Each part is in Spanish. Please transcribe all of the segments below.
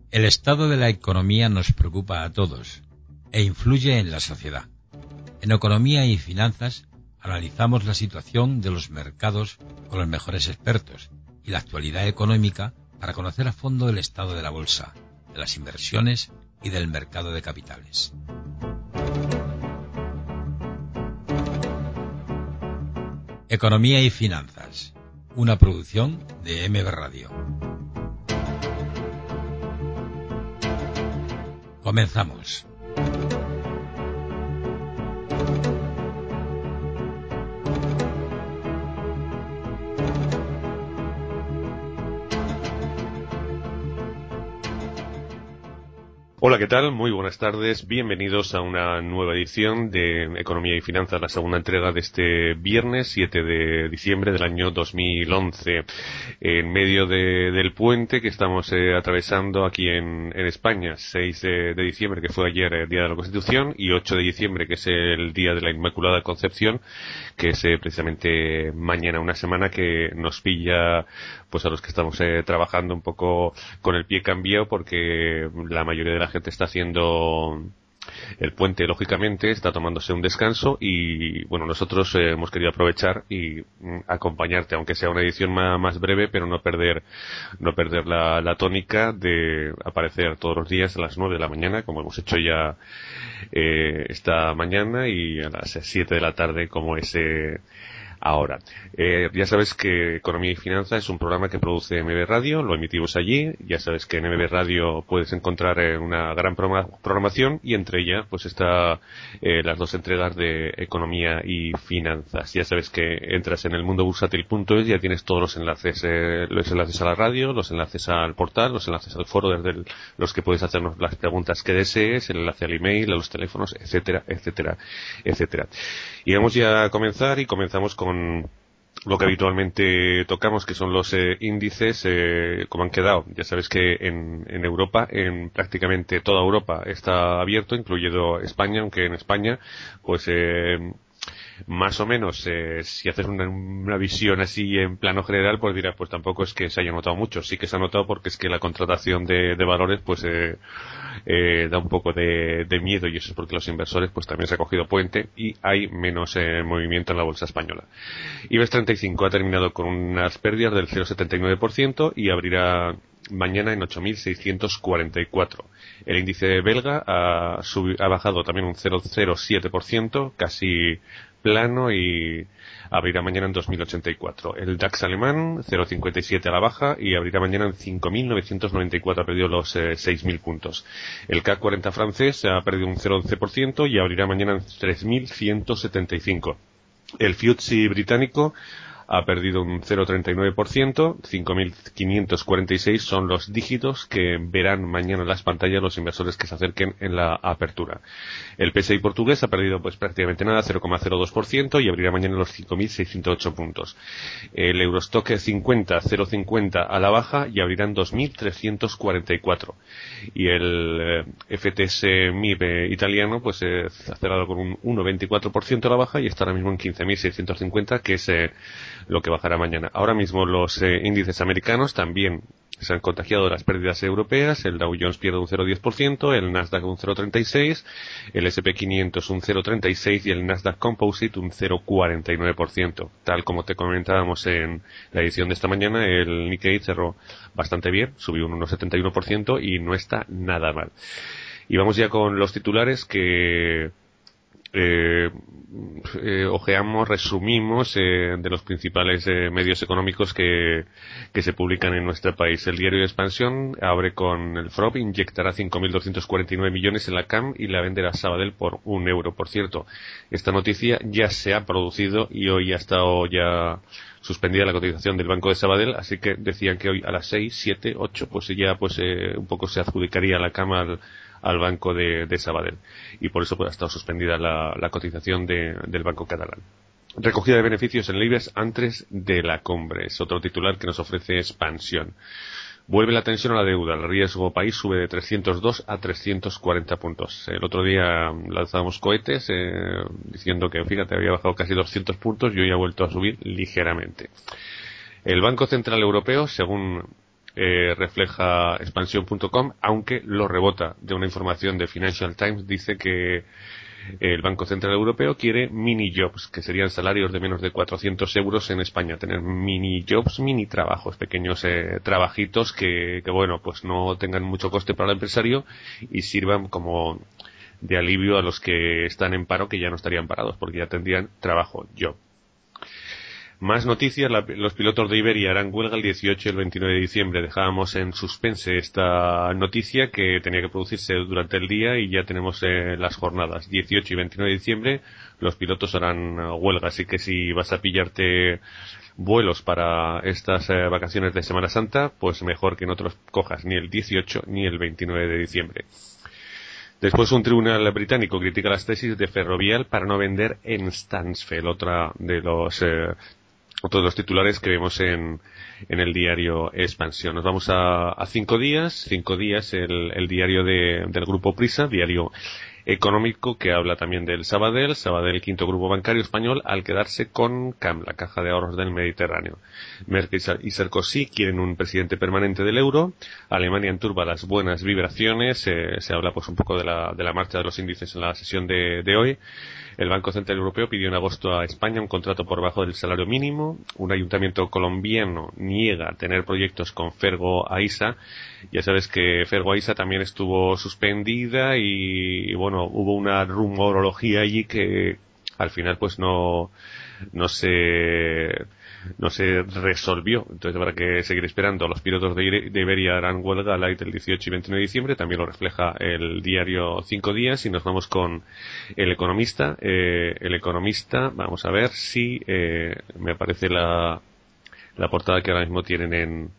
El estado de la economía nos preocupa a todos e influye en la sociedad. En Economía y Finanzas analizamos la situación de los mercados con los mejores expertos y la actualidad económica para conocer a fondo el estado de la bolsa, de las inversiones y del mercado de capitales. Economía y Finanzas, una producción de MB Radio. Comenzamos. Hola, ¿qué tal? Muy buenas tardes. Bienvenidos a una nueva edición de Economía y Finanzas, la segunda entrega de este viernes 7 de diciembre del año 2011. En medio del puente que estamos atravesando aquí en España, 6 de diciembre, que fue ayer el Día de la Constitución, y 8 de diciembre, que es el Día de la Inmaculada Concepción, que es precisamente mañana, una semana que nos pilla pues a los que estamos trabajando un poco con el pie cambiado, porque la mayoría de la gente está haciendo el puente, lógicamente, está tomándose un descanso y, bueno, nosotros hemos querido aprovechar y acompañarte, aunque sea una edición más breve, pero no perder la tónica de aparecer todos los días a las 9 de la mañana, como hemos hecho ya esta mañana, y a las 7 de la tarde, como es ahora. Ya sabes que Economía y Finanzas es un programa que produce MB Radio, lo emitimos allí. Ya sabes que en MB Radio puedes encontrar una gran programación, y entre ella pues está las dos entregas de Economía y Finanzas. Ya sabes que entras en elmundobursátil.es, ya tienes todos los enlaces a la radio, los enlaces al portal, los enlaces al foro desde los que puedes hacernos las preguntas que desees, el enlace al email, a los teléfonos, etcétera, etcétera, etcétera. Y vamos ya a comenzar, y comenzamos con lo que habitualmente tocamos, que son los índices, como han quedado. Ya sabes que en Europa, en prácticamente toda Europa, está abierto, incluyendo España, aunque en España, pues más o menos, si haces una visión así en plano general, pues dirás, pues tampoco es que se haya notado mucho. Sí que se ha notado, porque es que la contratación de valores pues da un poco de miedo, y eso es porque los inversores pues también se ha cogido puente y hay menos movimiento en la bolsa española. IBEX 35 ha terminado con unas pérdidas del 0,79% y abrirá mañana en 8.644. El índice belga ha bajado también un 0,07%, casi plano, y abrirá mañana en 2.084. El DAX alemán, 0,57 a la baja, y abrirá mañana en 5.994, ha perdido los 6.000 puntos. El CAC 40 francés ha perdido un 0,11% y abrirá mañana en 3.175. El FTSE británico ha perdido un 0,39%, 5.546 son los dígitos que verán mañana en las pantallas los inversores que se acerquen en la apertura. El PSI portugués ha perdido pues prácticamente nada, 0,02%, y abrirá mañana los 5.608 puntos. El Eurostock 50, 0,50 a la baja, y abrirá en 2.344. Y el FTSE MIB italiano pues ha cerrado con un 1,24% a la baja, y está ahora mismo en 15.650, que es lo que bajará mañana. Ahora mismo los índices americanos también se han contagiado de las pérdidas europeas. El Dow Jones pierde un 0,10%, el Nasdaq un 0,36%, el S&P 500 un 0,36% y el Nasdaq Composite un 0,49%. Tal como te comentábamos en la edición de esta mañana, el Nikkei cerró bastante bien, subió un 1,71% y no está nada mal. Y vamos ya con los titulares que ojeamos, resumimos de los principales medios económicos que se publican en nuestro país. El diario de Expansión abre con: el FROB inyectará 5.249 millones en la CAM y la venderá a Sabadell por €1. Por cierto, esta noticia ya se ha producido y hoy ha estado ya suspendida la cotización del Banco de Sabadell, así que decían que hoy a las 6, 7, 8 pues ya un poco se adjudicaría la CAM al Banco de Sabadell, y por eso pues ha estado suspendida la cotización del Banco Catalán. Recogida de beneficios en el IBEX antes de la cumbre, es otro titular que nos ofrece Expansión. Vuelve la tensión a la deuda, el riesgo país sube de 302 a 340 puntos. El otro día lanzábamos cohetes diciendo que, fíjate, había bajado casi 200 puntos y hoy ha vuelto a subir ligeramente. El Banco Central Europeo, según refleja expansión.com, aunque lo rebota de una información de Financial Times. Dice que el Banco Central Europeo quiere mini jobs, que serían salarios de menos de 400 euros en España. Tener mini jobs, mini trabajos, pequeños trabajitos que bueno, pues no tengan mucho coste para el empresario y sirvan como de alivio a los que están en paro, que ya no estarían parados porque ya tendrían trabajo, job. Más noticias. Los pilotos de Iberia harán huelga el 18 y el 29 de diciembre. Dejábamos en suspense esta noticia que tenía que producirse durante el día y ya tenemos las jornadas. 18 y 29 de diciembre los pilotos harán huelga, así que si vas a pillarte vuelos para estas vacaciones de Semana Santa, pues mejor que no te los cojas ni el 18 ni el 29 de diciembre. Después, un tribunal británico critica las tesis de Ferrovial para no vender en Stansfeld, otro de los titulares que vemos en el diario Expansión. Nos vamos a 5 días, el diario del Grupo Prisa, diario económico que habla también del Sabadell, quinto grupo bancario español, al quedarse con CAM, la Caja de Ahorros del Mediterráneo. Merkel y Sarkozy quieren un presidente permanente del euro. Alemania enturba las buenas vibraciones. Se habla pues un poco de la marcha de los índices en la sesión de hoy. El Banco Central Europeo pidió en agosto a España un contrato por debajo del salario mínimo. Un ayuntamiento colombiano niega tener proyectos con Fergo Aisa. Ya sabes que Fergo Aisa también estuvo suspendida y bueno, hubo una rumorología allí que al final pues no se resolvió. Entonces habrá que seguir esperando. Los pilotos de Iberia harán huelga light el 18 y 29 de diciembre. También lo refleja el diario 5 días. Y nos vamos con El Economista. El Economista, vamos a ver si me aparece la portada que ahora mismo tienen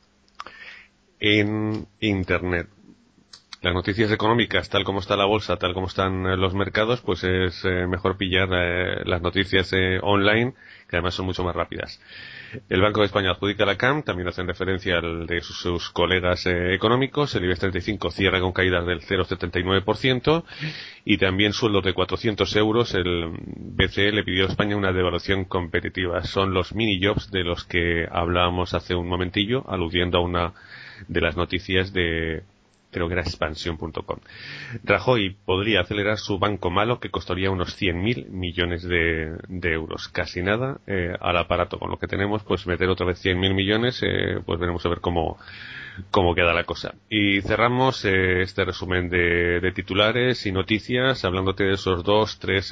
en internet. Las noticias económicas, tal como está la bolsa, tal como están los mercados, pues es mejor pillar las noticias online, que además son mucho más rápidas. El Banco de España adjudica la CAM, también hacen referencia al de sus colegas económicos. El IBEX 35 cierra con caídas del 0,79% y también sueldos de 400 euros. El BCE le pidió a España una devaluación competitiva. Son los mini jobs de los que hablábamos hace un momentillo, aludiendo a una de las noticias creo que era expansión.com. Rajoy podría acelerar su banco malo, que costaría unos 100.000 millones de euros. Casi nada al aparato. Con lo que tenemos, pues meter otra vez 100.000 millones, pues veremos a ver cómo queda la cosa. Y cerramos este resumen de titulares y noticias, hablándote de esos 2-3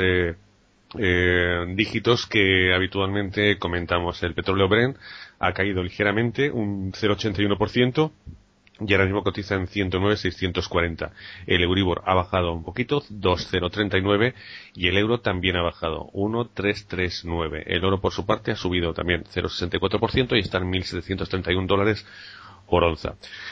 dígitos que habitualmente comentamos. El petróleo Brent ha caído ligeramente, un 0,81%. Y ahora mismo cotiza en 109,640. El Euribor ha bajado un poquito, 2,039, y el euro también ha bajado, 1,339. El oro, por su parte, ha subido también 0,64% y está en $1.731 por onza.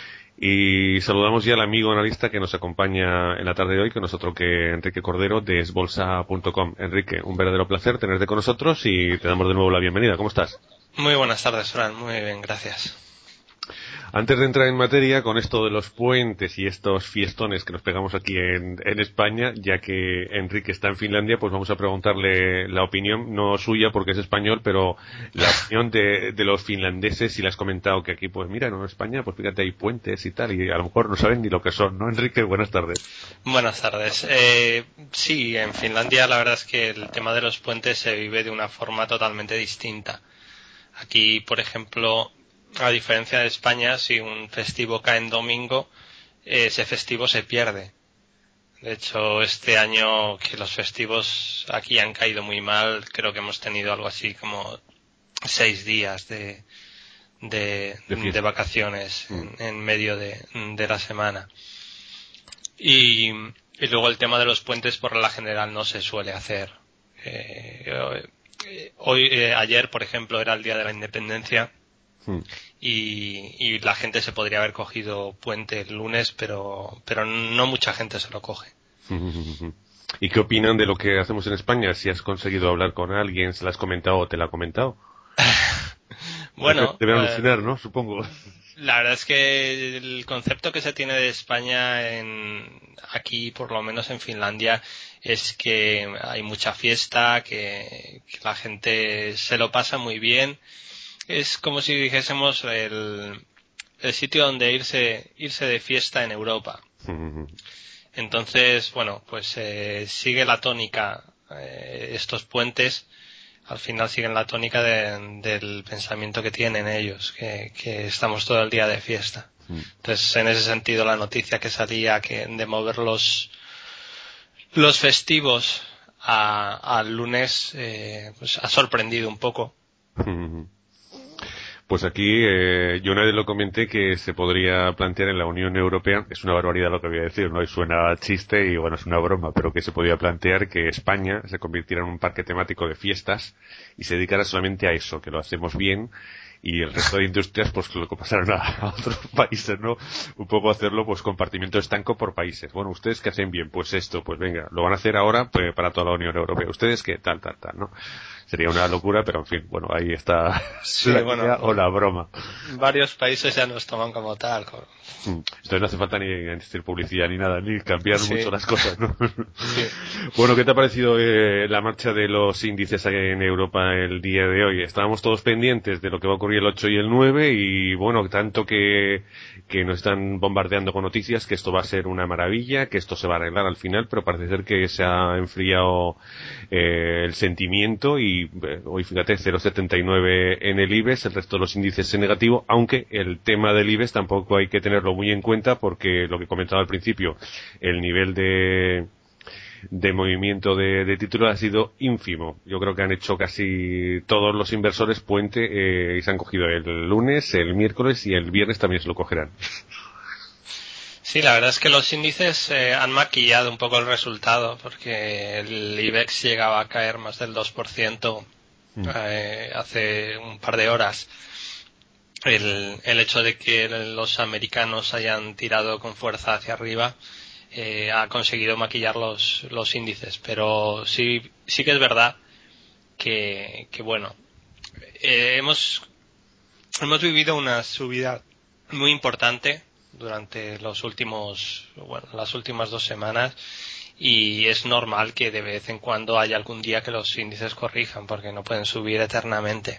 Y saludamos ya al amigo analista que nos acompaña en la tarde de hoy, con nosotros, que Enrique Cordero, de esbolsa.com. Enrique, un verdadero placer tenerte con nosotros y te damos de nuevo la bienvenida. ¿Cómo estás? Muy buenas tardes, Fran. Muy bien, gracias. Antes de entrar en materia con esto de los puentes y estos fiestones que nos pegamos aquí en España, ya que Enrique está en Finlandia, pues vamos a preguntarle la opinión, no suya porque es español, pero la opinión de los finlandeses, si le has comentado que aquí, pues mira, en España, pues fíjate, hay puentes y tal, y a lo mejor no saben ni lo que son, ¿no, Enrique? Buenas tardes. Buenas tardes. Sí, en Finlandia la verdad es que el tema de los puentes se vive de una forma totalmente distinta. Aquí, por ejemplo, a diferencia de España, si un festivo cae en domingo, ese festivo se pierde. De hecho, este año que los festivos aquí han caído muy mal, creo que hemos tenido algo así como 6 días de vacaciones en medio de la semana. Y luego el tema de los puentes, por la general, no se suele hacer. Ayer, por ejemplo, era el Día de la Independencia. Y la gente se podría haber cogido puente el lunes, pero no mucha gente se lo coge. ¿Y qué opinan de lo que hacemos en España? Si has conseguido hablar con alguien, se lo has comentado o te lo ha comentado. Bueno, debe alucinar, ¿no? Supongo. La verdad es que el concepto que se tiene de España aquí, por lo menos en Finlandia, es que hay mucha fiesta, que la gente se lo pasa muy bien. Es como si dijésemos el el sitio donde irse de fiesta en Europa. Entonces, bueno, pues sigue la tónica, estos puentes al final siguen la tónica del pensamiento que tienen ellos, que estamos todo el día de fiesta. Entonces, en ese sentido, la noticia que salía de mover los festivos al lunes, pues ha sorprendido un poco. Pues aquí yo una vez lo comenté que se podría plantear en la Unión Europea, es una barbaridad lo que voy a decir, ¿no? Y suena a chiste y bueno, es una broma, pero que se podría plantear que España se convirtiera en un parque temático de fiestas y se dedicara solamente a eso, que lo hacemos bien, y el resto de industrias pues lo que pasaron a otros países, ¿no? Un poco hacerlo pues compartimiento estanco por países. Bueno, ustedes que hacen bien, pues esto, pues venga, lo van a hacer ahora pues, para toda la Unión Europea. Ustedes que tal, ¿no? Sería una locura, pero en fin, bueno, ahí está sí, la bueno, idea o la broma. Varios países ya nos toman como tal. Entonces no hace falta ni hacer publicidad ni nada, ni cambiar mucho las cosas, ¿no? Sí. Bueno, ¿qué te ha parecido la marcha de los índices en Europa el día de hoy? Estábamos todos pendientes de lo que va a ocurrir el 8 y el 9 y bueno, tanto que nos están bombardeando con noticias que esto va a ser una maravilla, que esto se va a arreglar al final, pero parece ser que se ha enfriado el sentimiento y hoy fíjate 0,79 en el IBEX, el resto de los índices en negativo, aunque el tema del IBEX tampoco hay que tenerlo muy en cuenta porque lo que comentaba al principio, el nivel de movimiento de títulos ha sido ínfimo. Yo creo que han hecho casi todos los inversores puente y se han cogido el lunes, el miércoles y el viernes también se lo cogerán. Sí, la verdad es que los índices han maquillado un poco el resultado porque el IBEX llegaba a caer más del 2% hace un par de horas. El hecho de que los americanos hayan tirado con fuerza hacia arriba ha conseguido maquillar los índices, pero sí que es verdad que bueno, hemos vivido una subida muy importante durante las últimas 2 semanas y es normal que de vez en cuando haya algún día que los índices corrijan porque no pueden subir eternamente.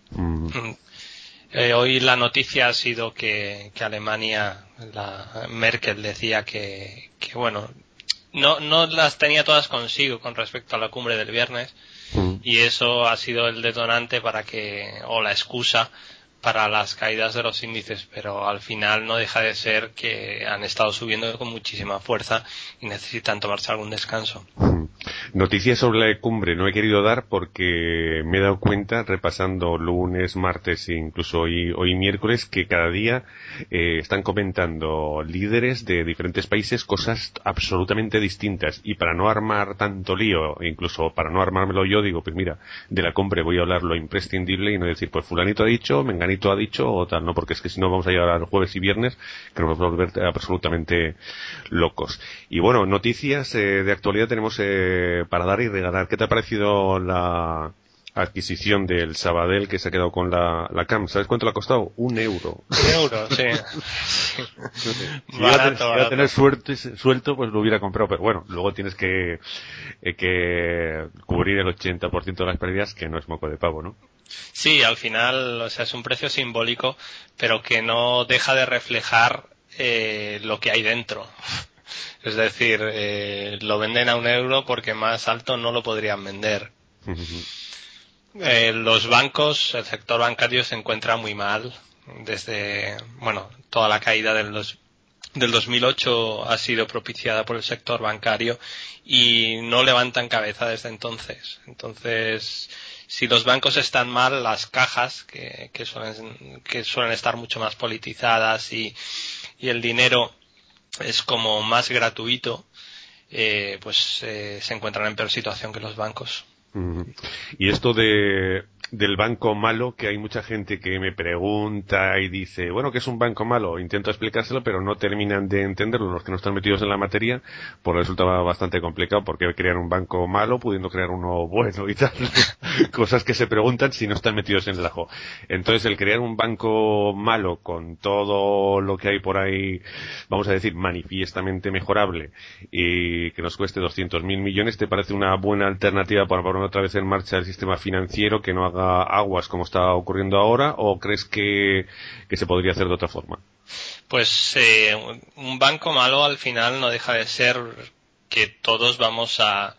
Hoy la noticia ha sido que Alemania, la Merkel decía que bueno, no las tenía todas consigo con respecto a la cumbre del viernes y eso ha sido el detonante o la excusa para las caídas de los índices, pero al final no deja de ser que han estado subiendo con muchísima fuerza y necesitan tomarse algún descanso. Noticias sobre la cumbre no he querido dar porque me he dado cuenta, repasando lunes, martes e incluso hoy miércoles, que cada día están comentando líderes de diferentes países cosas absolutamente distintas. Y para no armar tanto lío, incluso para no armármelo yo, digo, pues mira, de la cumbre voy a hablar lo imprescindible y no decir, pues fulanito ha dicho, menganito ha dicho o tal, no, porque es que si no vamos a llegar al jueves y viernes que nos vamos a volver absolutamente locos. Y bueno, noticias de actualidad tenemos para dar y regalar. ¿Qué te ha parecido la adquisición del Sabadell que se ha quedado con la CAM? ¿Sabes cuánto le ha costado? €1. €1, sí. Si iba a tener suelto, pues lo hubiera comprado. Pero bueno, luego tienes que cubrir el 80% de las pérdidas, que no es moco de pavo, ¿no? Sí, al final, o sea, es un precio simbólico, pero que no deja de reflejar lo que hay dentro. Es decir, lo venden a €1 porque más alto no lo podrían vender. Los bancos, el sector bancario se encuentra muy mal desde, toda la caída del 2008 ha sido propiciada por el sector bancario y no levantan cabeza desde entonces. Entonces, si los bancos están mal, las cajas, que suelen estar mucho más politizadas y el dinero es como más gratuito, se encuentran en peor situación que los bancos. Y esto del banco malo, que hay mucha gente que me pregunta y dice, bueno, ¿qué es un banco malo? Intento explicárselo, pero no terminan de entenderlo los que no están metidos en la materia, pues resulta bastante complicado, porque crear un banco malo pudiendo crear uno bueno y tal. Cosas que se preguntan si no están metidos en el ajo. Entonces, el crear un banco malo con todo lo que hay por ahí, vamos a decir, manifiestamente mejorable, y que nos cueste 200.000 millones, ¿te parece una buena alternativa para poner otra vez en marcha el sistema financiero, que no haga aguas como está ocurriendo ahora, o crees que se podría hacer de otra forma? Pues un banco malo al final no deja de ser que todos vamos a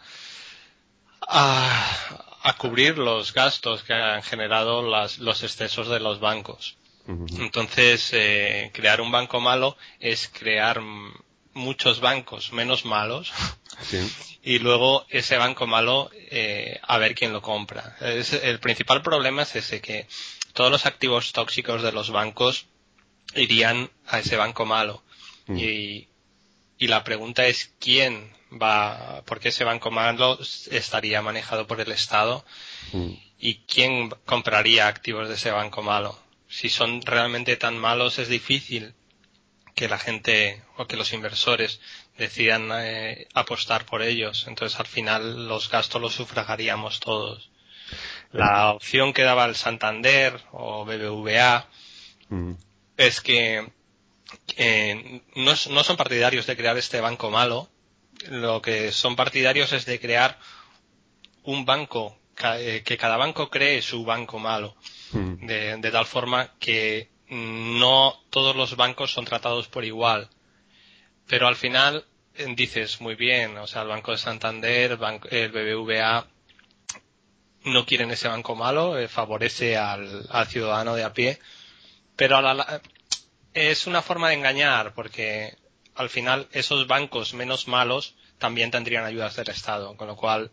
cubrir los gastos que han generado los excesos de los bancos. Entonces, crear un banco malo es crear muchos bancos menos malos. Sí. Y luego ese banco malo, a ver quién lo compra. El principal problema es ese, que todos los activos tóxicos de los bancos irían a ese banco malo. Y la pregunta es quién va, porque ese banco malo estaría manejado por el Estado y quién compraría activos de ese banco malo. Si son realmente tan malos, es difícil que la gente o que los inversores decidan apostar por ellos. Entonces, al final, los gastos los sufragaríamos todos. La opción que daba el Santander o BBVA es que no son partidarios de crear este banco malo. Lo que son partidarios es de crear un banco, que cada banco cree su banco malo, de tal forma que no todos los bancos son tratados por igual. Pero al final dices, muy bien, o sea, el Banco de Santander, el BBVA no quieren ese banco malo, favorece al ciudadano de a pie, pero es una forma de engañar, porque al final esos bancos menos malos también tendrían ayudas del Estado, con lo cual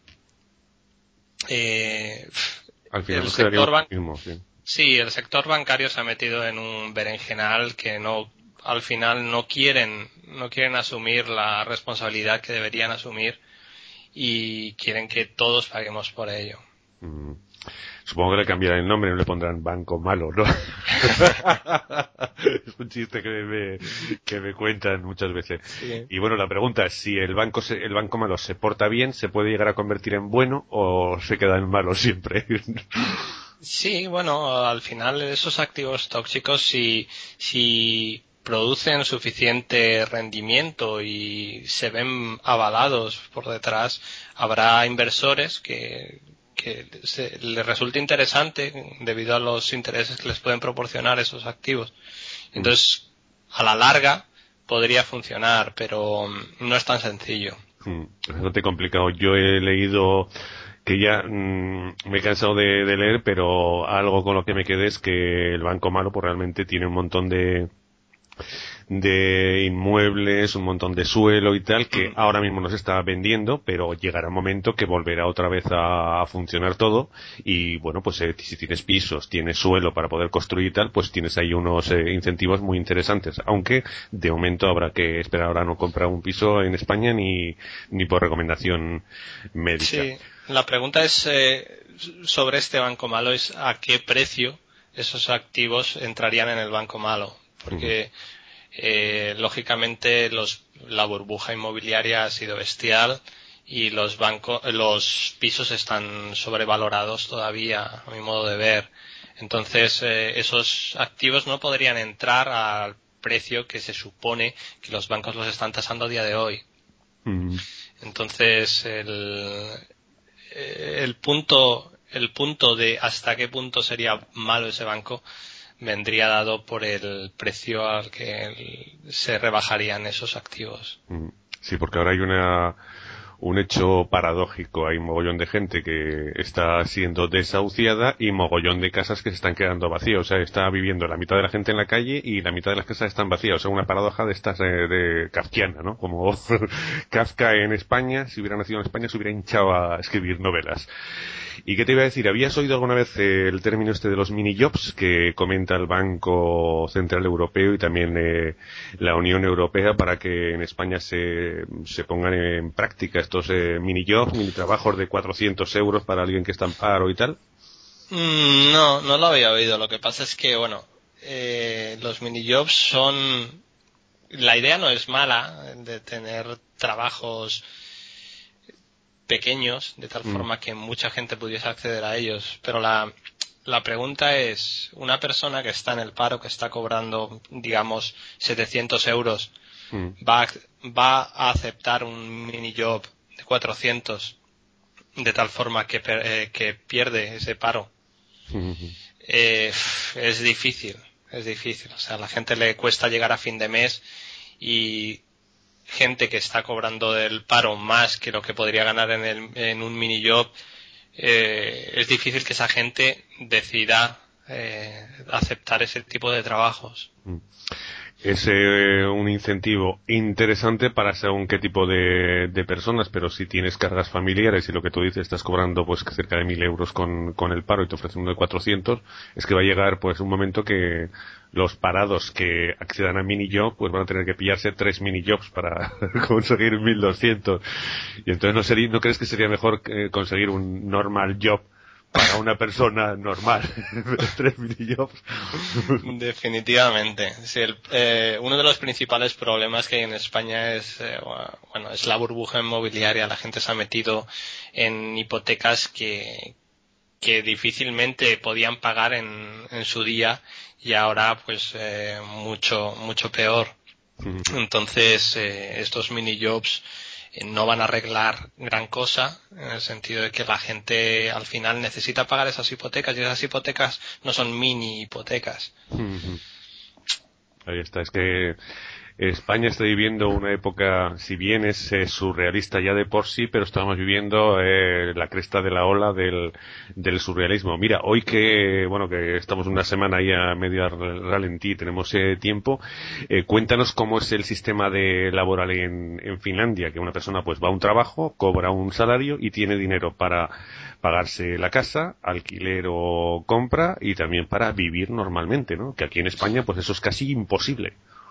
al final el sector bancario se ha metido en un berenjenal que al final no quieren asumir la responsabilidad que deberían asumir y quieren que todos paguemos por ello. Supongo que le cambiarán el nombre, no le pondrán banco malo, ¿no? Es un chiste que me cuentan muchas veces. Sí. Y bueno, la pregunta es si el banco malo se porta bien, ¿se puede llegar a convertir en bueno o se queda en malo siempre? Sí, bueno, al final esos activos tóxicos, si producen suficiente rendimiento y se ven avalados por detrás, habrá inversores que les resulte interesante debido a los intereses que les pueden proporcionar esos activos. Entonces, a la larga podría funcionar, pero no es tan sencillo. Es bastante complicado. Yo he leído que ya me he cansado de leer, pero algo con lo que me quedé es que el banco malo pues realmente tiene un montón de inmuebles, un montón de suelo y tal, que ahora mismo no se está vendiendo, pero llegará un momento que volverá otra vez a funcionar todo y bueno, pues si tienes pisos, tienes suelo para poder construir y tal, pues tienes ahí unos incentivos muy interesantes, aunque de momento habrá que esperar, ahora no comprar un piso en España ni por recomendación médica. Sí, la pregunta es sobre este banco malo, es a qué precio esos activos entrarían en el banco malo, porque lógicamente la burbuja inmobiliaria ha sido bestial y los pisos están sobrevalorados todavía, a mi modo de ver. Entonces, esos activos no podrían entrar al precio que se supone que los bancos los están tasando a día de hoy. Entonces, el punto de hasta qué punto sería malo ese banco vendría dado por el precio al que se rebajarían esos activos. Sí, porque ahora hay un hecho paradójico. Hay un mogollón de gente que está siendo desahuciada y mogollón de casas que se están quedando vacías. O sea, está viviendo la mitad de la gente en la calle y la mitad de las casas están vacías. O sea, una paradoja de estas de kafkiana, ¿no? Como Kafka en España, si hubiera nacido en España, se hubiera hinchado a escribir novelas. ¿Y qué te iba a decir? ¿Habías oído alguna vez el término este de los mini-jobs que comenta el Banco Central Europeo y también la Unión Europea para que en España se pongan en práctica estos mini-jobs, mini-trabajos de 400 euros para alguien que está en paro y tal? No lo había oído. Lo que pasa es que, bueno, los mini-jobs son... La idea no es mala de tener trabajos pequeños, de tal forma que mucha gente pudiese acceder a ellos, pero la pregunta es, una persona que está en el paro, que está cobrando, digamos, 700 euros, ¿va a aceptar un mini job de 400 de tal forma que pierde ese paro? Es difícil es difícil. O sea, a la gente le cuesta llegar a fin de mes y gente que está cobrando del paro más que lo que podría ganar en un mini job, es difícil que esa gente decida aceptar ese tipo de trabajos. Es un incentivo interesante para según qué tipo de personas, pero si tienes cargas familiares y lo que tú dices, estás cobrando pues cerca de 1.000 euros con el paro y te ofrecen uno de 400, es que va a llegar pues un momento que los parados que accedan a mini job pues van a tener que pillarse 3 mini jobs para conseguir 1.200. Y entonces ¿no crees que sería mejor conseguir un normal job para una persona normal? 3 minijobs. Definitivamente. Sí, uno de los principales problemas que hay en España es, es la burbuja inmobiliaria. La gente se ha metido en hipotecas que difícilmente podían pagar en su día y ahora pues mucho peor. Entonces estos mini jobs no van a arreglar gran cosa, en el sentido de que la gente al final necesita pagar esas hipotecas y esas hipotecas no son mini hipotecas. Ahí está, es que España está viviendo una época, si bien es surrealista ya de por sí, pero estamos viviendo la cresta de la ola del surrealismo. Mira, hoy que estamos una semana ahí a medio ralentí, tenemos tiempo, cuéntanos cómo es el sistema laboral en Finlandia, que una persona pues va a un trabajo, cobra un salario y tiene dinero para pagarse la casa, alquiler o compra y también para vivir normalmente, ¿no? Que aquí en España pues eso es casi imposible.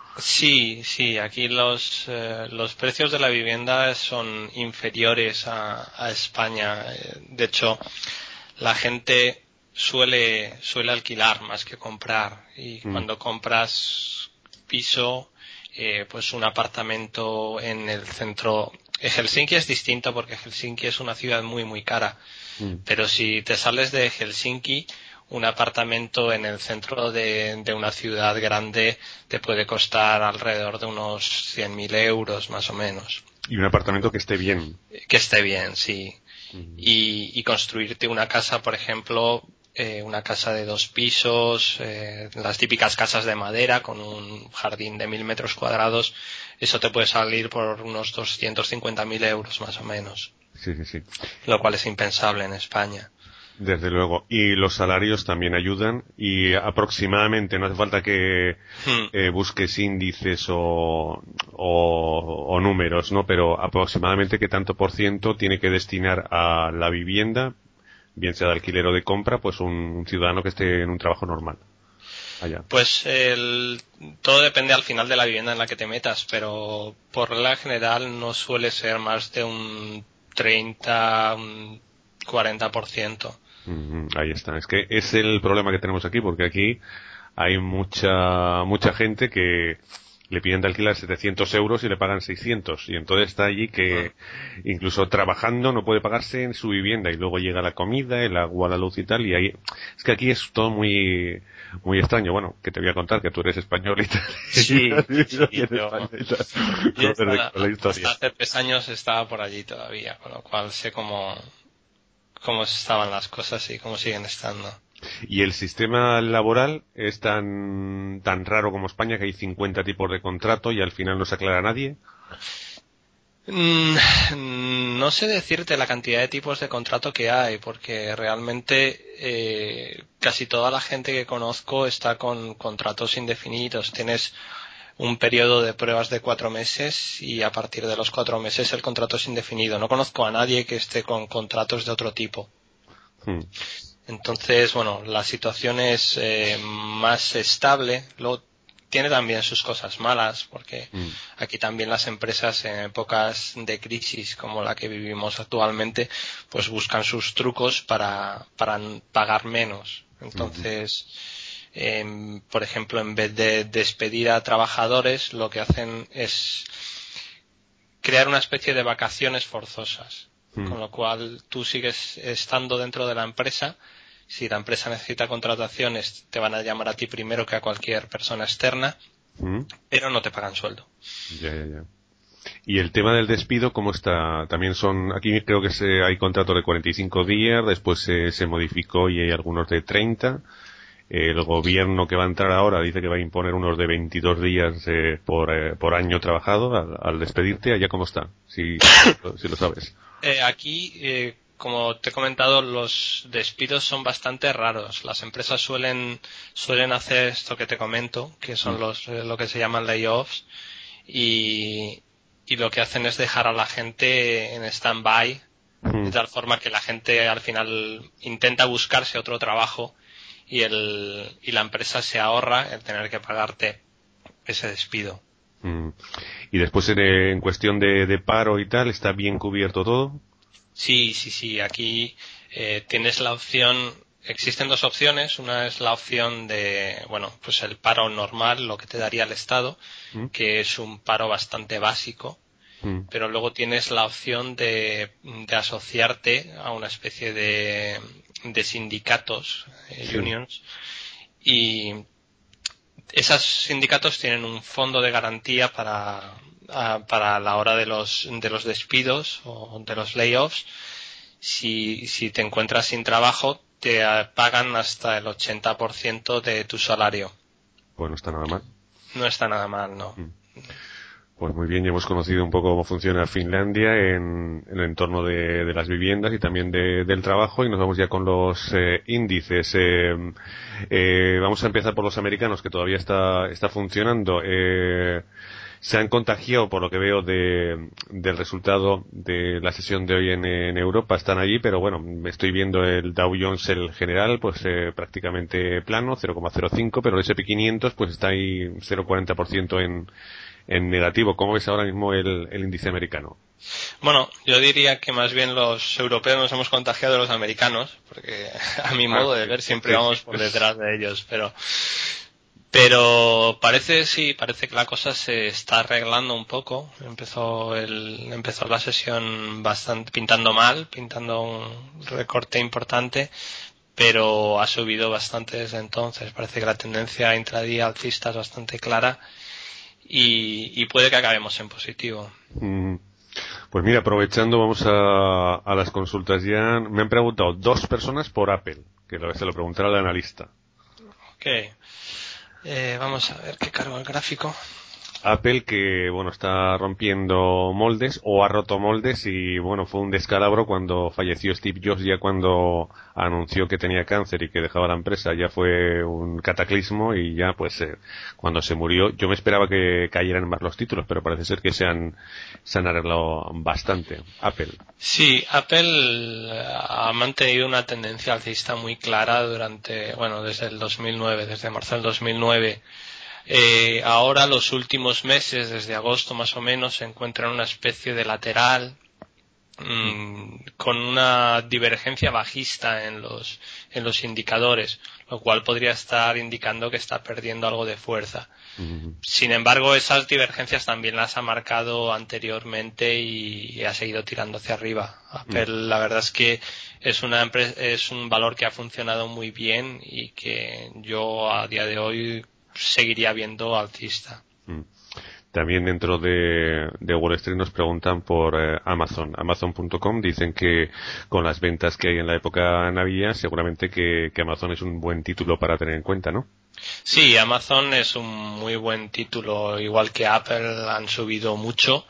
Sí, aquí los precios de la vivienda son inferiores a España. De hecho, la gente suele alquilar más que comprar. Y cuando compras piso, pues un apartamento en el centro. Helsinki es distinto porque Helsinki es una ciudad muy, muy cara. Pero si te sales de Helsinki, un apartamento en el centro de una ciudad grande te puede costar alrededor de unos 100.000 euros más o menos. Y un apartamento que esté bien. Que esté bien, sí. Y construirte una casa, por ejemplo, una casa de 2 pisos, las típicas casas de madera con un jardín de 1.000 metros cuadrados, eso te puede salir por unos 250.000 euros más o menos. Sí. Lo cual es impensable en España. Desde luego. Y los salarios también ayudan y aproximadamente, no hace falta que busques índices o números, ¿no? Pero aproximadamente qué tanto por ciento tiene que destinar a la vivienda, bien sea de alquiler o de compra, pues un ciudadano que esté en un trabajo normal. Allá. Pues todo depende al final de la vivienda en la que te metas, pero por regla general no suele ser más de un 30, un 40%. Ahí está. Es que es el problema que tenemos aquí, porque aquí hay mucha gente que le piden de alquilar 700 euros y le pagan 600. Y entonces está allí que incluso trabajando no puede pagarse en su vivienda. Y luego llega la comida, el agua, la luz y tal. Y ahí, es que aquí es todo muy, muy extraño. Bueno, que te voy a contar que tú eres español y tal. Sí, yo hasta hace 3 años estaba por allí todavía, con lo cual sé cómo estaban las cosas y cómo siguen estando. ¿Y el sistema laboral es tan raro como España, que hay 50 tipos de contrato y al final no se aclara a nadie? No sé decirte la cantidad de tipos de contrato que hay, porque realmente casi toda la gente que conozco está con contratos indefinidos. Tienes un periodo de pruebas de 4 meses y a partir de los 4 meses el contrato es indefinido. No conozco a nadie que esté con contratos de otro tipo. Entonces, la situación es más estable. Luego tiene también sus cosas malas, porque aquí también las empresas en épocas de crisis como la que vivimos actualmente, pues buscan sus trucos para pagar menos. Entonces, por ejemplo, en vez de despedir a trabajadores, lo que hacen es crear una especie de vacaciones forzosas. Con lo cual tú sigues estando dentro de la empresa. Si la empresa necesita contrataciones, te van a llamar a ti primero que a cualquier persona externa, pero no te pagan sueldo. Ya. ¿Y el tema del despido cómo está? También aquí creo que hay contratos de 45 días, después se modificó y hay algunos de 30. El gobierno que va a entrar ahora dice que va a imponer unos de 22 días por año trabajado al despedirte. ¿Allá cómo está? Si lo sabes. Aquí, como te he comentado, los despidos son bastante raros. Las empresas suelen hacer esto que te comento, que son lo que se llaman layoffs, y lo que hacen es dejar a la gente en stand-by, de tal forma que la gente al final intenta buscarse otro trabajo y la empresa se ahorra el tener que pagarte ese despido. Y después en cuestión de paro y tal, ¿está bien cubierto todo? Sí. Aquí tienes la opción. Existen dos opciones. Una es la opción de, pues el paro normal, lo que te daría el Estado, que es un paro bastante básico. Pero luego tienes la opción de asociarte a una especie de sindicatos, unions, y esos sindicatos tienen un fondo de garantía para la hora de los despidos o de los layoffs. Si te encuentras sin trabajo, te pagan hasta el 80% de tu salario. Pues no está nada mal. No está nada mal, no. Pues muy bien, ya hemos conocido un poco cómo funciona Finlandia en el entorno de las viviendas y también del trabajo, y nos vamos ya con los índices. Vamos a empezar por los americanos, que todavía está funcionando. Se han contagiado, por lo que veo, del resultado de la sesión de hoy en Europa. Están allí, pero bueno, estoy viendo el Dow Jones, el general, pues prácticamente plano, 0,05, pero el S&P 500 pues está ahí 0,40% en negativo. ¿Cómo ves ahora mismo el índice americano? Bueno, yo diría que más bien los europeos nos hemos contagiado de los americanos, porque a mi modo de ver siempre vamos por detrás de ellos, pero parece que la cosa se está arreglando un poco. Empezó la sesión pintando mal, pintando un recorte importante, pero ha subido bastante desde entonces. Parece que la tendencia intradía alcista es bastante clara y puede que acabemos en positivo. Pues mira, aprovechando, vamos a las consultas ya. Me han preguntado 2 personas por Apple, que se lo preguntará al analista. Ok. Vamos a ver qué cargo el gráfico. Apple, que bueno, está rompiendo moldes o ha roto moldes, y bueno, fue un descalabro cuando falleció Steve Jobs. Ya cuando anunció que tenía cáncer y que dejaba la empresa, ya fue un cataclismo, y ya pues cuando se murió, yo me esperaba que cayeran más los títulos, pero parece ser que se han arreglado bastante. Apple. Sí, Apple ha mantenido una tendencia alcista muy clara desde el 2009, desde marzo del 2009. Ahora los últimos meses, desde agosto más o menos, se encuentra en una especie de lateral, con una divergencia bajista en los indicadores, lo cual podría estar indicando que está perdiendo algo de fuerza. Sin embargo, esas divergencias también las ha marcado anteriormente y ha seguido tirando hacia arriba. Apple, la verdad es que es un valor que ha funcionado muy bien y que yo a día de hoy seguiría viendo alcista. También dentro de Wall Street nos preguntan por Amazon. Amazon.com dicen que con las ventas que hay en la época navideña, seguramente que Amazon es un buen título para tener en cuenta, ¿no? Sí, Amazon es un muy buen título, igual que Apple han subido mucho.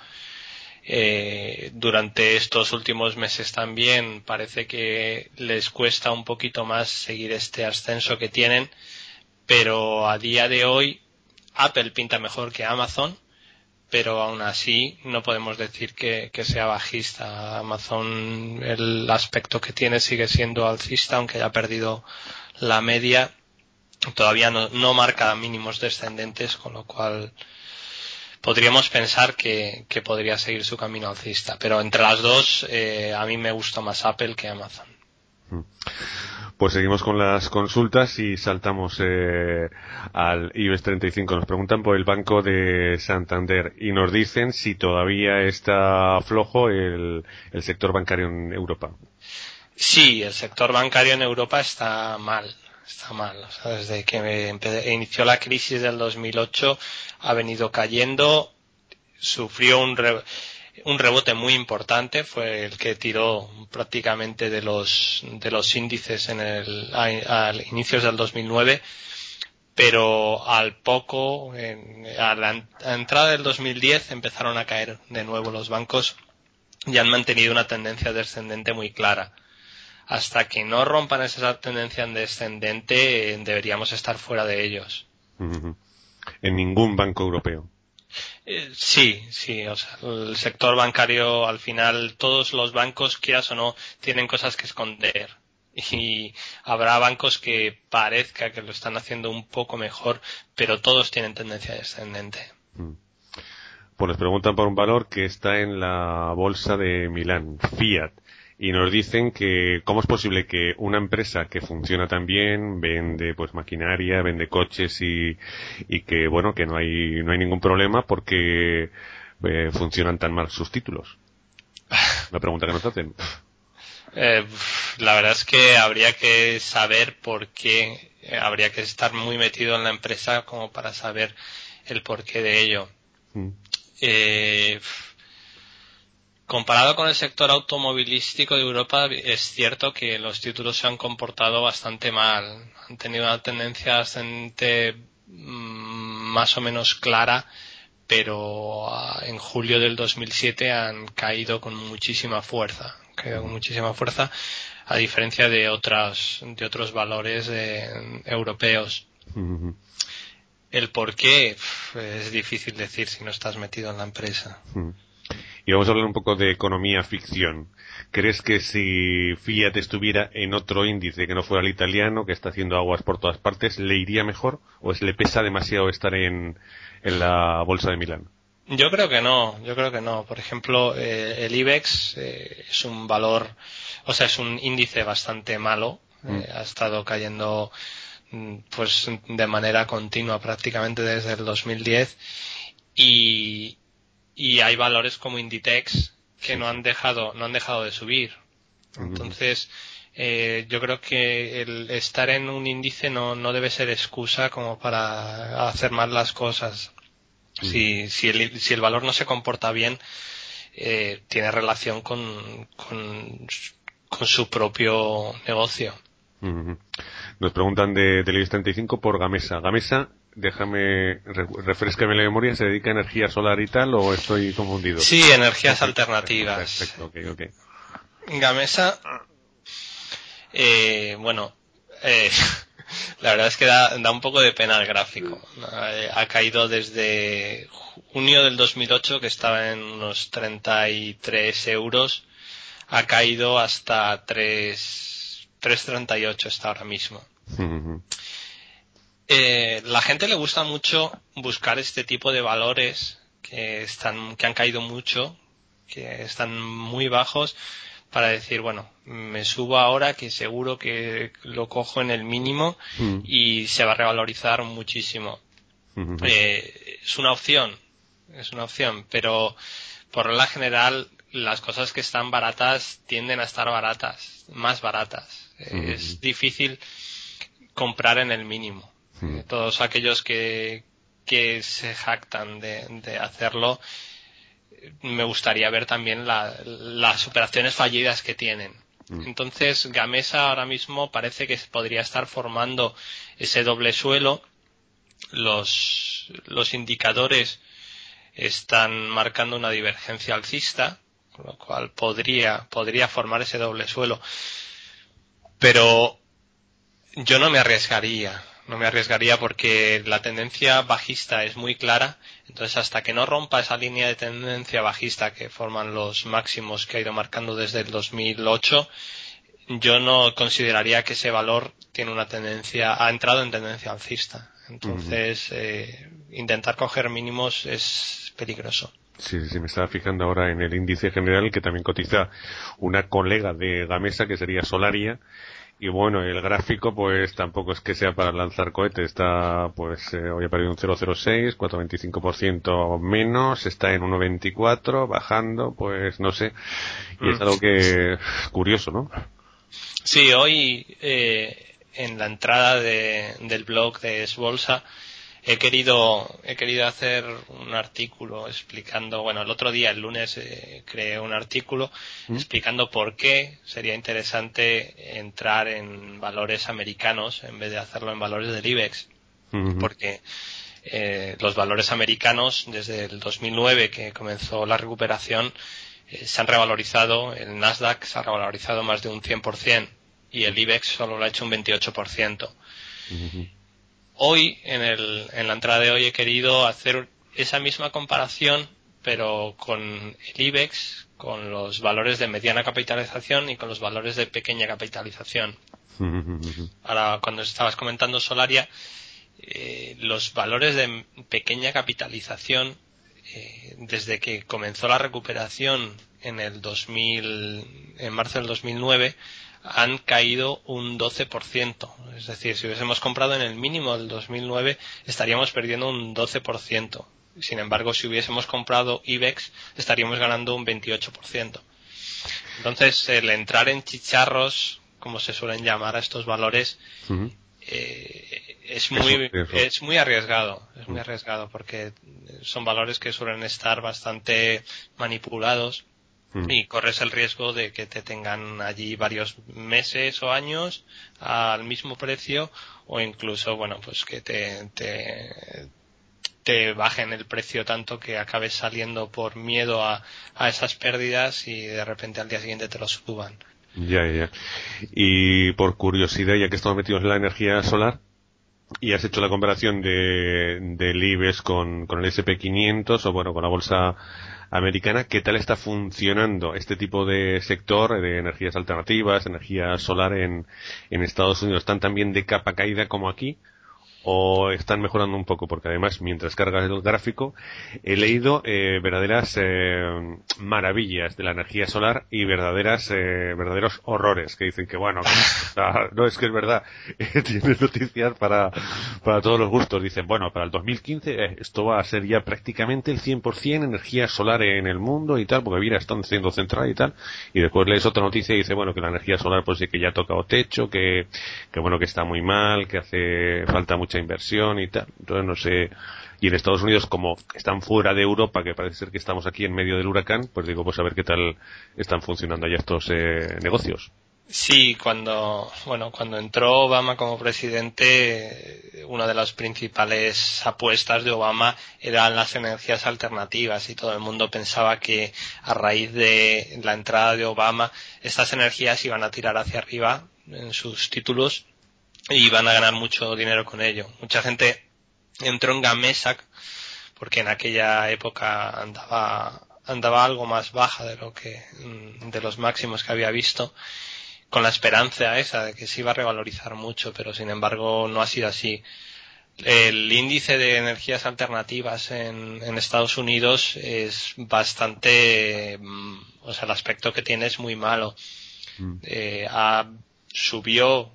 Durante estos últimos meses también parece que les cuesta un poquito más seguir este ascenso que tienen, pero a día de hoy Apple pinta mejor que Amazon, pero aún así no podemos decir que sea bajista. Amazon, el aspecto que tiene sigue siendo alcista, aunque haya perdido la media, todavía no marca mínimos descendentes, con lo cual podríamos pensar que podría seguir su camino alcista, pero entre las dos a mí me gusta más Apple que Amazon. Pues seguimos con las consultas y saltamos al IBEX 35. Nos preguntan por el Banco de Santander y nos dicen si todavía está flojo el sector bancario en Europa. Sí, el sector bancario en Europa está mal. O sea, desde que inició la crisis del 2008 ha venido cayendo, sufrió Un rebote muy importante, fue el que tiró prácticamente de los índices al inicios del 2009, pero al poco, a la entrada del 2010 empezaron a caer de nuevo los bancos y han mantenido una tendencia descendente muy clara. Hasta que no rompan esa tendencia descendente, deberíamos estar fuera de ellos. En ningún banco europeo. Sí, o sea, el sector bancario, al final, todos los bancos, quieras o no, tienen cosas que esconder. Y habrá bancos que parezca que lo están haciendo un poco mejor, pero todos tienen tendencia descendente. Pues nos preguntan por un valor que está en la bolsa de Milán, Fiat. Y nos dicen que cómo es posible que una empresa que funciona tan bien, vende pues maquinaria, vende coches y que bueno, que no hay ningún problema porque funcionan tan mal sus títulos. La pregunta que nos hacen. La verdad es que habría que saber por qué, habría que estar muy metido en la empresa como para saber el porqué de ello. Comparado con el sector automovilístico de Europa, es cierto que los títulos se han comportado bastante mal. Han tenido una tendencia ascendente más o menos clara, pero en julio del 2007 han caído con muchísima fuerza. A diferencia de otros valores europeos. El por qué es difícil decir si no estás metido en la empresa. Y vamos a hablar un poco de economía ficción. ¿Crees que si Fiat estuviera en otro índice que no fuera el italiano, que está haciendo aguas por todas partes, le iría mejor? ¿O le pesa demasiado estar en la bolsa de Milán? Yo creo que no. Por ejemplo, el IBEX es un valor, o sea, es un índice bastante malo. Ha estado cayendo pues de manera continua prácticamente desde el 2010 y hay valores como Inditex que no han dejado de subir. Entonces, yo creo que el estar en un índice no debe ser excusa como para hacer mal las cosas. Si el valor no se comporta bien, tiene relación con su propio negocio. Nos preguntan del IBEX 35 por Gamesa. Gamesa, refrescame la memoria, ¿se dedica a energía solar y tal o estoy confundido? Sí, energías alternativas. Perfecto, okay. Gamesa, la verdad es que da un poco de pena el gráfico. Ha caído desde junio del 2008, que estaba en unos 33 euros, ha caído hasta 3,38 está ahora mismo. La gente le gusta mucho buscar este tipo de valores que han caído mucho, que están muy bajos, para decir, bueno, me subo ahora que seguro que lo cojo en el mínimo y se va a revalorizar muchísimo. Es una opción, pero por regla general las cosas que están baratas tienden a estar más baratas. Es difícil comprar en el mínimo. Todos aquellos que se jactan de hacerlo, me gustaría ver también las operaciones fallidas que tienen. Entonces, Gamesa ahora mismo parece que podría estar formando ese doble suelo. Los indicadores están marcando una divergencia alcista, con lo cual podría formar ese doble suelo. Pero yo no me arriesgaría porque la tendencia bajista es muy clara. Entonces, hasta que no rompa esa línea de tendencia bajista que forman los máximos que ha ido marcando desde el 2008, yo no consideraría que ese valor ha entrado en tendencia alcista. Entonces, intentar coger mínimos es peligroso. Sí, me estaba fijando ahora en el índice general que también cotiza una colega de Gamesa que sería Solaria. Y bueno, el gráfico pues tampoco es que sea para lanzar cohetes, está pues hoy ha perdido un 0,06, 4,25% menos, está en 1,24, bajando, pues no sé, y es algo que curioso, ¿no? Sí, hoy en la entrada del blog de Esbolsa He querido hacer un artículo explicando, el otro día, el lunes, creé un artículo explicando por qué sería interesante entrar en valores americanos en vez de hacerlo en valores del IBEX. Porque los valores americanos, desde el 2009 que comenzó la recuperación, se han revalorizado. El Nasdaq se ha revalorizado más de un 100% y el IBEX solo lo ha hecho un 28%. Hoy, en la entrada de hoy, he querido hacer esa misma comparación, pero con el IBEX, con los valores de mediana capitalización y con los valores de pequeña capitalización. Ahora, cuando estabas comentando Solaria, los valores de pequeña capitalización, desde que comenzó la recuperación en marzo del 2009, han caído un 12%. Es decir, si hubiésemos comprado en el mínimo del 2009, estaríamos perdiendo un 12%. Sin embargo, si hubiésemos comprado IBEX, estaríamos ganando un 28%. Entonces, el entrar en chicharros, como se suelen llamar a estos valores, es muy arriesgado. Es muy arriesgado porque son valores que suelen estar bastante manipulados. Y corres el riesgo de que te tengan allí varios meses o años al mismo precio, o incluso, pues que te bajen el precio tanto que acabes saliendo por miedo a esas pérdidas y de repente al día siguiente te lo suban. Ya. Y por curiosidad, ya que estamos metidos en la energía solar, y has hecho la comparación del IBEX con el S&P 500 o con la bolsa americana, ¿qué tal está funcionando este tipo de sector de energías alternativas, energía solar en Estados Unidos? ¿Están también de capa caída como aquí? ¿O están mejorando un poco? Porque además, mientras cargas el gráfico, he leído verdaderas maravillas de la energía solar y verdaderos horrores que dicen que no, es que es verdad. Tienes noticias para todos los gustos. Dicen, para el 2015 esto va a ser ya prácticamente el 100% energía solar en el mundo y tal, porque mira, están siendo central y tal. Y después lees otra noticia y dice, que la energía solar pues sí que ya ha tocado techo, que está muy mal, que hace falta mucha inversión y tal. Entonces no sé. Y en Estados Unidos, como están fuera de Europa, que parece ser que estamos aquí en medio del huracán, pues digo, a ver qué tal están funcionando allá estos negocios. Sí, cuando entró Obama como presidente, una de las principales apuestas de Obama eran las energías alternativas, y todo el mundo pensaba que a raíz de la entrada de Obama estas energías iban a tirar hacia arriba en sus títulos y iban a ganar mucho dinero con ello. Mucha gente entró en Gamesa porque en aquella época andaba algo más baja de los máximos que había visto, con la esperanza esa de que se iba a revalorizar mucho, pero sin embargo no ha sido así. El índice de energías alternativas en Estados Unidos es bastante, el aspecto que tiene es muy malo. Subió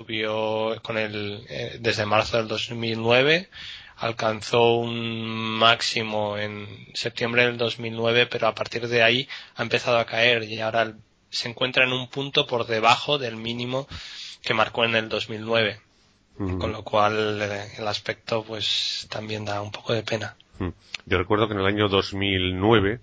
desde marzo del 2009, alcanzó un máximo en septiembre del 2009, pero a partir de ahí ha empezado a caer y ahora se encuentra en un punto por debajo del mínimo que marcó en el 2009, con lo cual el aspecto pues también da un poco de pena. Yo recuerdo que en el año 2009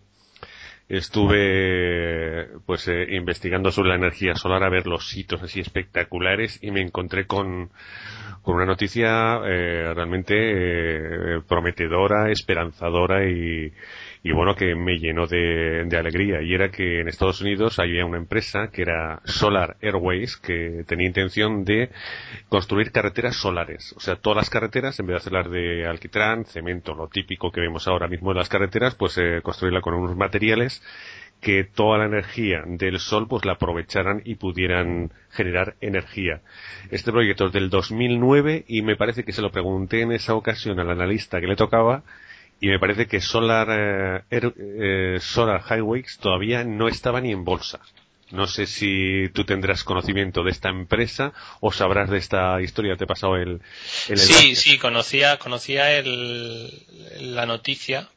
estuve investigando sobre la energía solar, a ver los sitios así espectaculares, y me encontré con una noticia realmente prometedora, esperanzadora y que me llenó de alegría, y era que en Estados Unidos había una empresa que era Solar Airways, que tenía intención de construir carreteras solares. O sea, todas las carreteras, en vez de hacerlas de alquitrán, cemento, lo típico que vemos ahora mismo en las carreteras, pues construirla con unos materiales que toda la energía del sol pues la aprovecharan y pudieran generar energía. Este proyecto es del 2009 y me parece que se lo pregunté en esa ocasión al analista que le tocaba, y me parece que Solar Highways todavía no estaba ni en bolsa. No sé si tú tendrás conocimiento de esta empresa o sabrás de esta historia. ¿Te he pasado el Sí, conocía la noticia,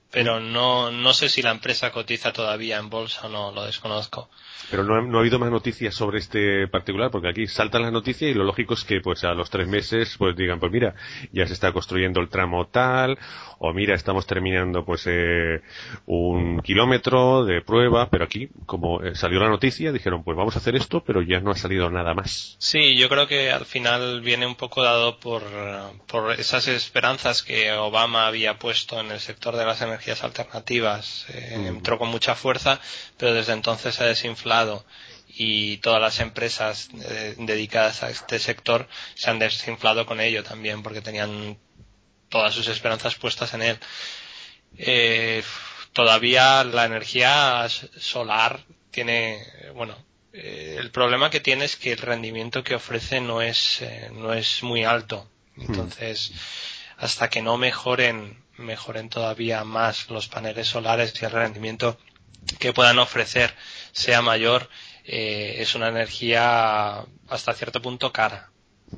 pero no sé si la empresa cotiza todavía en bolsa o no, lo desconozco. Pero no ha habido más noticias sobre este particular, porque aquí saltan las noticias y lo lógico es que pues a los 3 meses pues digan, pues mira, ya se está construyendo el tramo tal, o mira, estamos terminando pues 1 kilómetro de prueba, pero aquí como salió la noticia dijeron pues vamos a hacer esto, pero ya no ha salido nada más. Sí, yo creo que al final viene un poco dado por esas esperanzas que Obama había puesto en el sector de las energías alternativas. Entró con mucha fuerza, pero desde entonces se ha desinflado y todas las empresas dedicadas a este sector se han desinflado con ello también porque tenían todas sus esperanzas puestas en él. Todavía la energía solar tiene, el problema que tiene es que el rendimiento que ofrece no es muy alto. Entonces, hasta que no mejoren todavía más los paneles solares y el rendimiento que puedan ofrecer sea mayor, es una energía hasta cierto punto cara.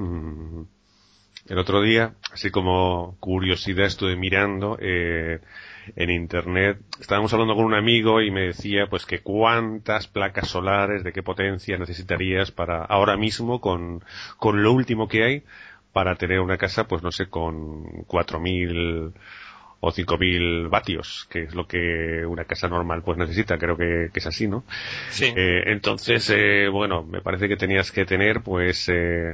El otro día, así como curiosidad, estuve mirando en internet, estábamos hablando con un amigo y me decía pues que cuántas placas solares, de qué potencia necesitarías para ahora mismo con lo último que hay para tener una casa, pues no sé, con 4.000 o 5.000 vatios, que es lo que una casa normal pues necesita, creo que es así, ¿no? Sí. Entonces, me parece que tenías que tener pues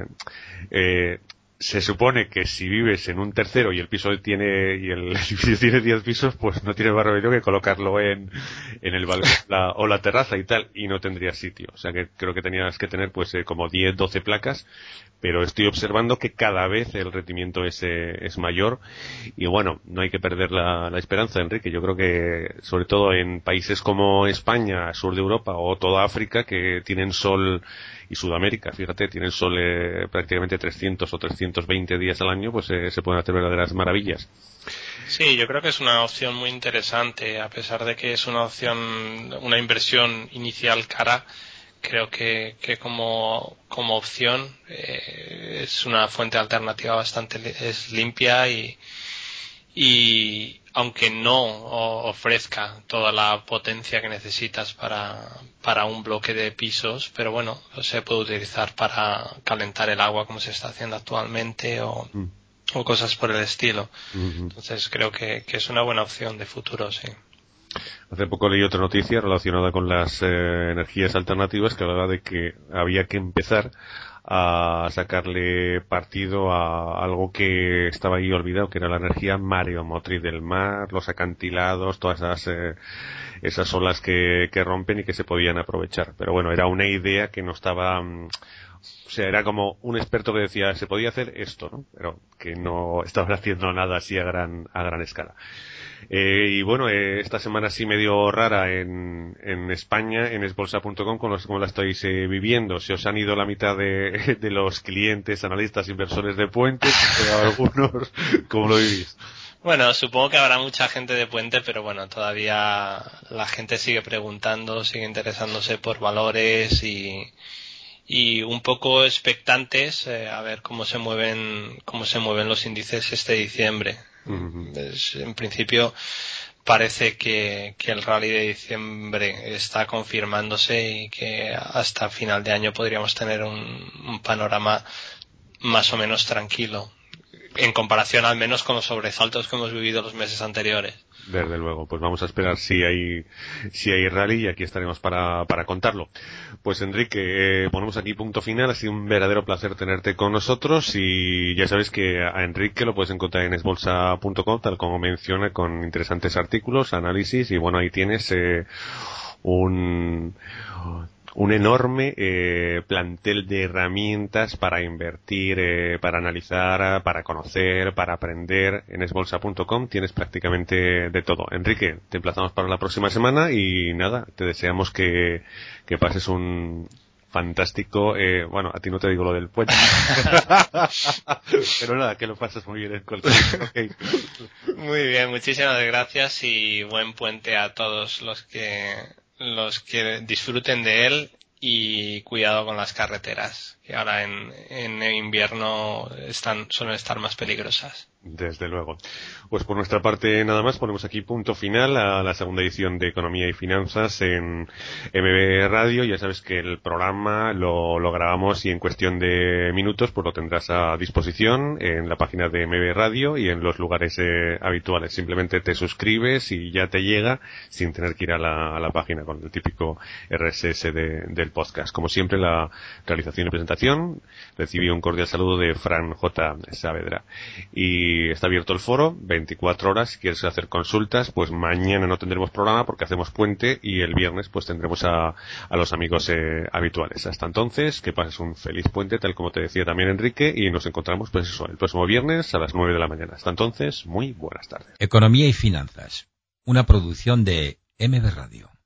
se supone que si vives en un tercero y el edificio tiene 10 pisos, pues no tiene más remedio que colocarlo en el balcón o la terraza y tal, y no tendría sitio. O sea que creo que tenías que tener pues como 10, 12 placas, pero estoy observando que cada vez el rendimiento es mayor y bueno, no hay que perder la esperanza, Enrique. Yo creo que sobre todo en países como España, sur de Europa o toda África que tienen sol, y Sudamérica, fíjate, tienen sol prácticamente 300 o 320 días al año, pues se pueden hacer verdaderas maravillas. Sí, yo creo que es una opción muy interesante, a pesar de que es una inversión inicial cara. Creo que como opción es una fuente alternativa bastante es limpia y aunque no ofrezca toda la potencia que necesitas para un bloque de pisos, pero bueno, se puede utilizar para calentar el agua como se está haciendo actualmente o cosas por el estilo. Entonces creo que es una buena opción de futuro, sí. Hace poco leí otra noticia relacionada con las energías alternativas que hablaba de que había que empezar a sacarle partido a algo que estaba ahí olvidado, que era la energía mareomotriz del mar, los acantilados, todas esas olas que rompen y que se podían aprovechar. Pero bueno, era una idea que no estaba... O sea, era como un experto que decía, se podía hacer esto, ¿no? Pero que no estaban haciendo nada así a gran escala. Y bueno, esta semana sí medio rara en España, en esbolsa.com, como la estáis viviendo. Se os han ido la mitad de los clientes, analistas, inversores de Puente, algunos, ¿cómo lo vivís? Bueno, supongo que habrá mucha gente de Puente, pero bueno, todavía la gente sigue preguntando, sigue interesándose por valores y un poco expectantes a ver cómo se mueven los índices este diciembre. En principio parece que el rally de diciembre está confirmándose y que hasta final de año podríamos tener un panorama más o menos tranquilo en comparación al menos con los sobresaltos que hemos vivido los meses anteriores. Desde luego, pues vamos a esperar si hay rally y aquí estaremos para contarlo. Pues Enrique, ponemos aquí punto final. Ha sido un verdadero placer tenerte con nosotros y ya sabes que a Enrique lo puedes encontrar en esbolsa.com, tal como menciona, con interesantes artículos, análisis y bueno, ahí tienes un enorme plantel de herramientas para invertir, para analizar, para conocer, para aprender. En esbolsa.com tienes prácticamente de todo. Enrique, te emplazamos para la próxima semana y nada, te deseamos que pases un fantástico, bueno, a ti no te digo lo del puente, pero nada, que lo pases muy bien en cualquier caso. Okay. Muy bien, muchísimas gracias y buen puente a todos los que disfruten de él y cuidado con las carreteras, y ahora en invierno suelen estar más peligrosas. Desde luego. Pues por nuestra parte nada más, ponemos aquí punto final a la segunda edición de Economía y Finanzas en MB Radio. Ya sabes que el programa lo grabamos y en cuestión de minutos pues lo tendrás a disposición en la página de MB Radio y en los lugares habituales. Simplemente te suscribes y ya te llega sin tener que ir a la página con el típico RSS del podcast. Como siempre, la realización y presentación, recibí un cordial saludo de Fran J. Saavedra. Y está abierto el foro, 24 horas, si quieres hacer consultas, pues mañana no tendremos programa porque hacemos puente y el viernes pues tendremos a los amigos habituales. Hasta entonces, que pases un feliz puente, tal como te decía también Enrique, y nos encontramos pues eso, el próximo viernes a las 9 de la mañana. Hasta entonces, muy buenas tardes. Economía y Finanzas, una producción de MB Radio.